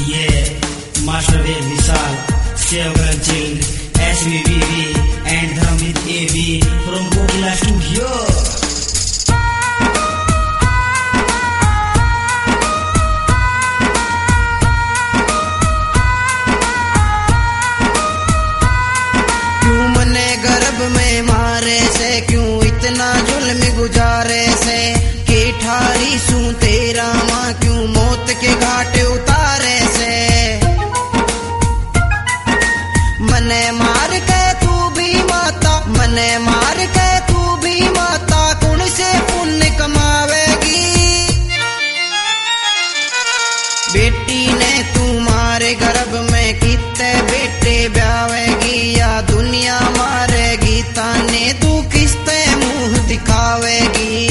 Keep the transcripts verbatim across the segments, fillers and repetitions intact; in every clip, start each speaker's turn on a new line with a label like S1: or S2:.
S1: Yeah, Master Wave Vishal, Several Child, S V V V, and Dhamit A V from Kokila Studio.
S2: क्यों इतना जुल्म गुजारे से के ठारी सू तेरा माँ क्यों मौत के घाट उतारे से मने मार के तू भी माता मने मार के तू भी माता कुण से पुण्य कमावेगी बेटी ने तुम्हारे गर्भ में कितने बेटे ब्यावेगी या दुनिया मारेगी ताने तू किसते मुंह दिखावेगी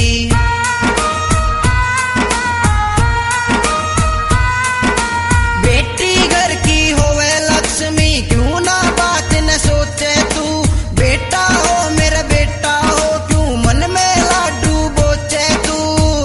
S2: बेटी घर की होवे लक्ष्मी क्यों ना बात न सोचे तू बेटा हो मेरा बेटा हो क्यों मन में लाडू बोचे तू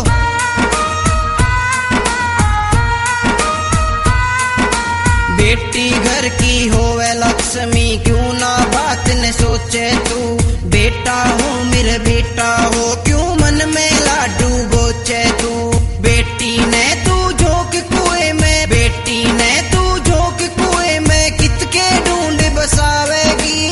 S2: बेटी घर की होवे लक्ष्मी क्यों ना बात न सोचे तू बेटा हो मेरे बेटा हो क्यों मन में लाडू बोचे तू बेटी ने तू झोंक कुएं में बेटी ने तू झोंक कुएं में कितके ढूंढ बसावेगी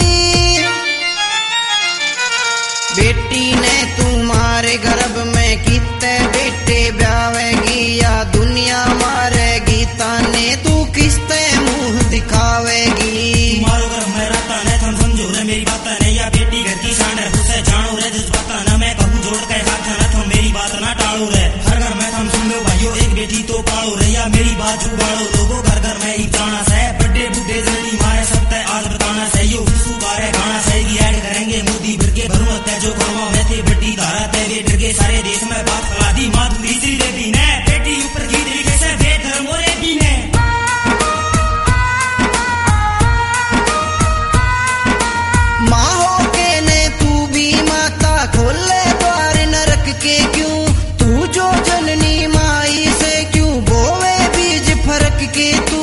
S2: बेटी ने तुम्हारे गर्भ में कितने बेटे ब्यावेगी या दुनिया मारेगी ताने तू किसते मुंह दिखावेगी
S1: मारो घर में रहता है थम समझो रे मेरी बात नहीं या बेटी घर की शान है उसे जानो रे जिस बात ना मैं कहूँ जोड़ के हाथ ना थम मेरी बात ना टालो रे हर घर में थम सुन लो भाइयों एक बेटी तो पालो रे या मेरी बात जुगाड़ो लोगों घर घर में ही जाना है बड़े बूढ़े जल्दी मारे सकते आज बताना है यो विशु बारे गाना सही की ऐड करेंगे मोदी भर के भरू है जो करवा में थे बड़ी धारा ते वे डर के सारे देश में बात फैला दी माधुरी श्री देवी ने बेटी ऊपर की तरीके से बेधर्म और भी ने
S2: माँ हो के ने तू भी माता खोले द्वार नरक के क्यों तू जो जननी माई से क्यों बोवे बीज फरक के तू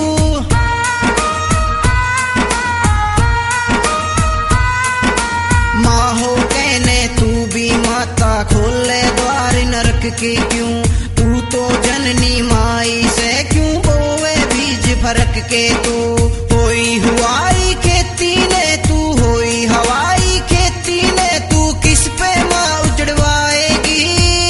S2: माँ हो के ने तू भी माता खोले द्वार नरक के क्यों तू तो जननी माई से क्यों बोवे बीज फरक के तू होई हुआई खेती ने तू होई हवाई खेती ने तू किस पे माँ उजड़वाएगी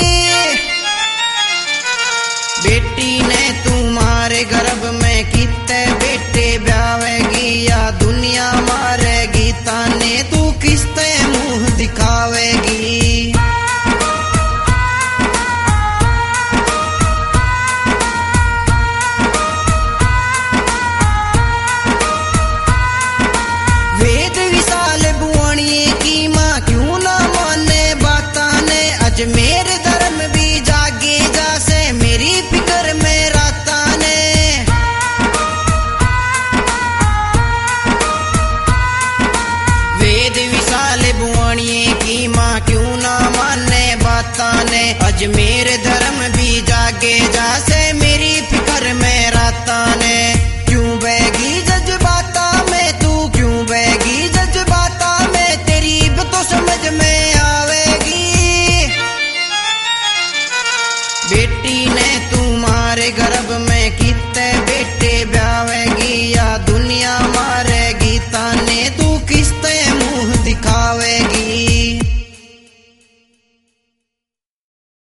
S2: बेटी ने तुम्हारे गर्भ में कितने बेटे ब्यावेगी या दुनिया मारेगी ताने तू किसते मुंह दिखावेगी अजमेर धर्म भी जागे जासे मेरी फिक्र में राता ने वेद विशाल बुआनिए की माँ क्यों ना माने बाता ने अजमेर धर्म भी जागे जासे मेरी फिक्र में राता ने क्यों बैगी जज्बाता में तू क्यों बैगी जज्बाता में तेरी तो समझ में आवेगी बेटी ने तुम्हारे गर्भ में कितने बेटे ब्यावेगी